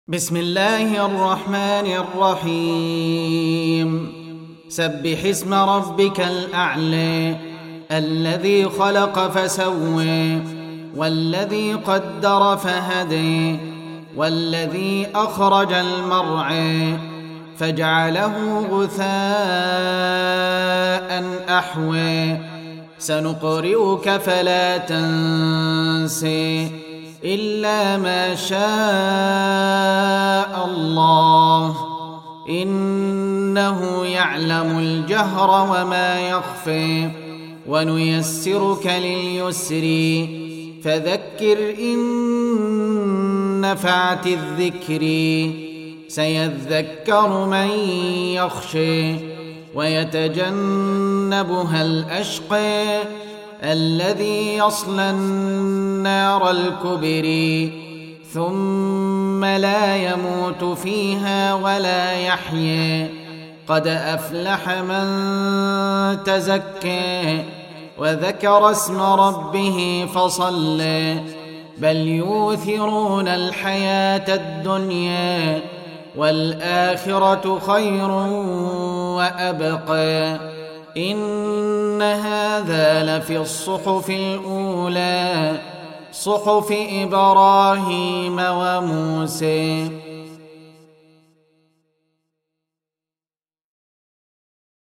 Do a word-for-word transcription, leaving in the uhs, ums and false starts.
بسم الله الرحمن الرحيم سبح اسم ربك الأعلى الذي خلق فسوى والذي قدر فهدي والذي أخرج المرعى فجعله غثاء أحوى سنقرئك فلا تنسي إلا ما شاء الله إنه يعلم الجهر وما يخفي ونيسرك لليسر فذكر إن نفعت الذكر سيذكر من يخشى ويتجنبها الأشقى الذي يصلى النار الكبرى ثم لا يموت فيها ولا يحيى قد أفلح من تزكى وذكر اسم ربه فصلى بل يؤثرون الحياة الدنيا والآخرة خير وأبقى إن هذا لفي الصحف الأولى صحف إبراهيم وموسى.